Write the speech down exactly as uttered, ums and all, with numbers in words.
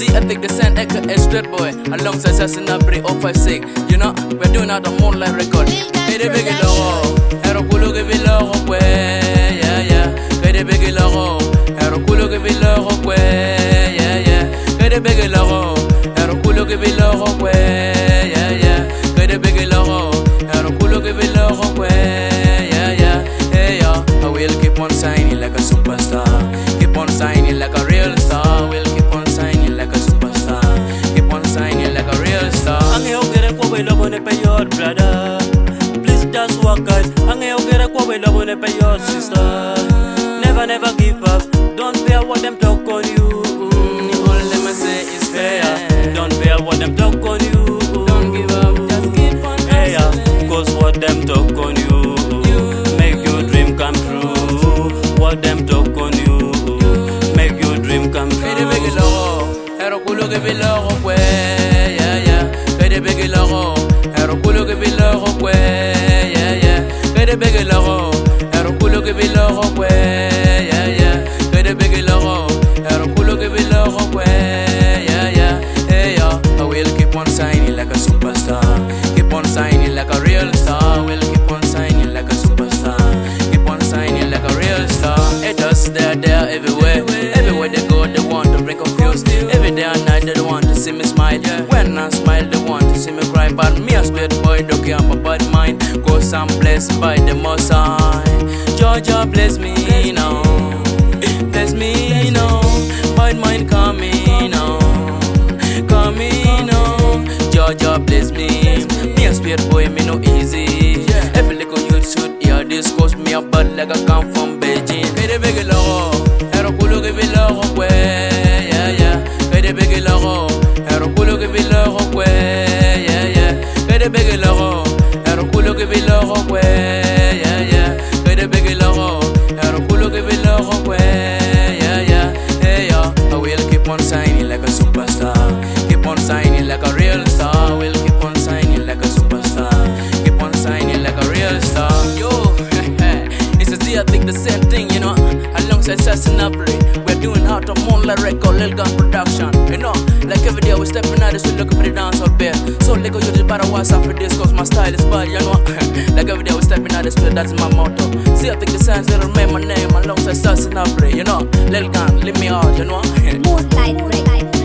I think the sand echo is straight boy. Alongside Sassin Abri oh five six. You know, we're doing out the moonlight record. Hey the big logo, Hero Kulu give it logo, yeah, yeah. Hey the big logo, Hero Kulu give it logo, yeah, yeah. Hey the big logo, Hero Kulu give it logo, yeah, yeah. Hey the big logo, Hero Kulu give it logo, yeah, yeah. Hey yo, I will keep on shining like a superstar. Keep on shining like a real star. We'll keep on shining like a superstar. Keep on shining like a real star. Angeo kere kwa we love ne pay your brother. Please just walk out. Angeo kere kwa we love ne pay your sister. Never never give up. Don't fear what them talk on you. All them I say is fair. Don't fear what them talk on you. Don't give up, just keep on Hey, yeah, hustling. cause what them talk on you make your dream come true. What them talk on you make your dream come Hey the big true. logo, Hero Kulu give it logo, yeah, yeah. Hey the big logo, Hero Kulu give it logo, yeah, yeah. Hey the big logo, Hero Kulu give it logo, yeah, yeah. Hey the big logo, Hero Kulu give it logo, yeah, yeah. Hey yo, I will keep on shining like a superstar. Keep on shining like a real star. We'll keep on shining like a superstar. Keep on shining like a real star. Haters, they're there everywhere. Everywhere they go, they want to break confused. Every day and night, they want to see me smile. When I smile, they want to see me cry. But me a straight boy, don't care my bad mind. Cause I'm blessed by the Most High. Georgia bless me now. Bless me now. Bad mind coming now. Coming now. Georgia bless me. Me a straight boy, me no easy. Every little youth should hear this. Cause me a bad like I come from Beijing. Hey the big logo, Hero Kulu give it logo, yeah, yeah. Hey the big logo, Hero Kulu give it logo, yeah, yeah. Hey the big logo, Hero Kulu give it logo, yeah, yeah. Hey the big logo, Hero Kulu give it logo, yeah, yeah. Hey yo, I will keep on shining like a superstar. Keep on shining like a real star. We'll keep on shining like a superstar. Keep on shining like a real star. Yo, it's a Z, I think the same thing, you know. Alongside Sassin Abri, we're doing out of moonlight record, Lil Gun production. You know, like every day we're stepping out, we looking for the dance up there. So Lego, you just better watch out for this, cause my style is bad, you know. Like every day we're stepping out, that's my motto. See, I think the signs that remain my name alongside Sassin Abri, you know. Lil Gun, leave me out, you know. Moonlight Records.